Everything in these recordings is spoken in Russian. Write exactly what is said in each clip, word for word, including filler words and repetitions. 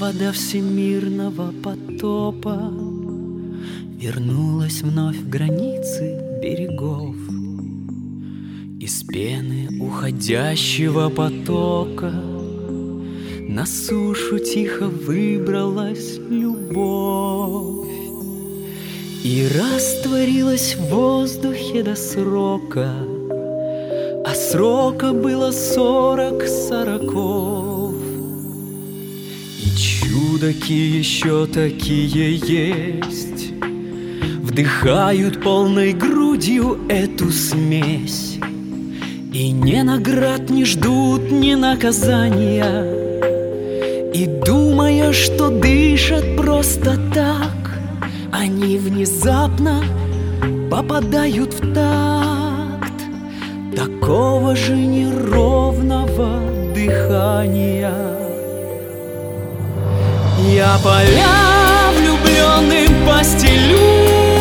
Вода всемирного потопа вернулась вновь в границы берегов. Из пены уходящего потока на сушу тихо выбралась любовь и растворилась в воздухе до срока, а срока было сорок сороков. И чудаки еще такие есть, вдыхают полной грудью эту смесь, и ни наград не ждут, ни наказания, и думая, что дышат просто так, они внезапно попадают в такт такого же неровного дыхания. Я поля влюбленным постелю,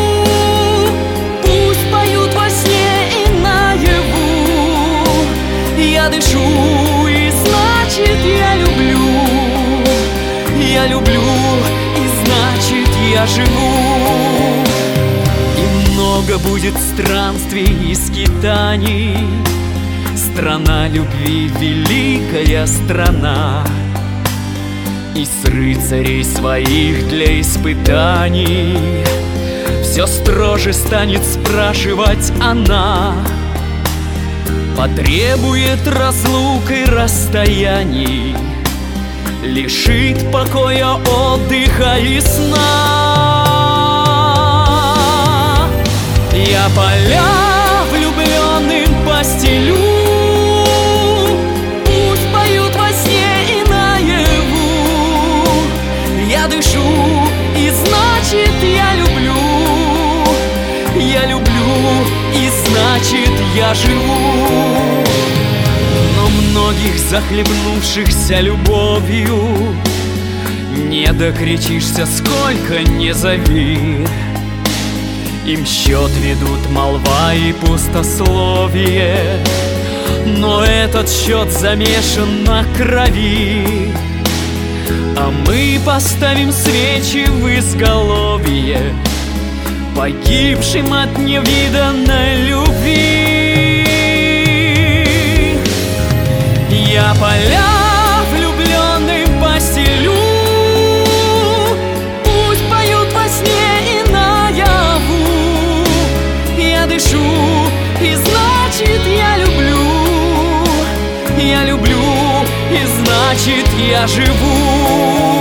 пусть поют во сне и наяву. Я дышу, и значит я люблю. Я люблю, и значит я живу. И много будет странствий и скитаний. Страна любви, великая страна. И с рыцарей своих для испытаний все строже станет спрашивать она. Потребует разлук и расстояний, лишит покоя, отдыха и сна. Я поля влюбленным постелю, пусть поют во сне и наяву. Я дышу, и значит я люблю. Я люблю, и значит я живу. Но многих захлебнувшихся любовью не докричишься, сколько не зови. Им счет ведут молва и пустословие, но этот счет замешан на крови. А мы поставим свечи в изголовье погибшим от невиданной любви. Я поля влюбленным постелю, пусть поют во сне и наяву. Я дышу, и значит я люблю. Я люблю, и значит я живу.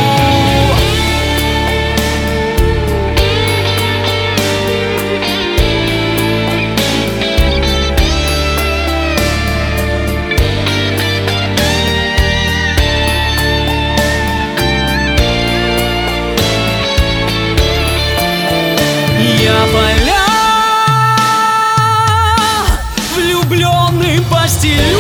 Я поля влюбленным постелю,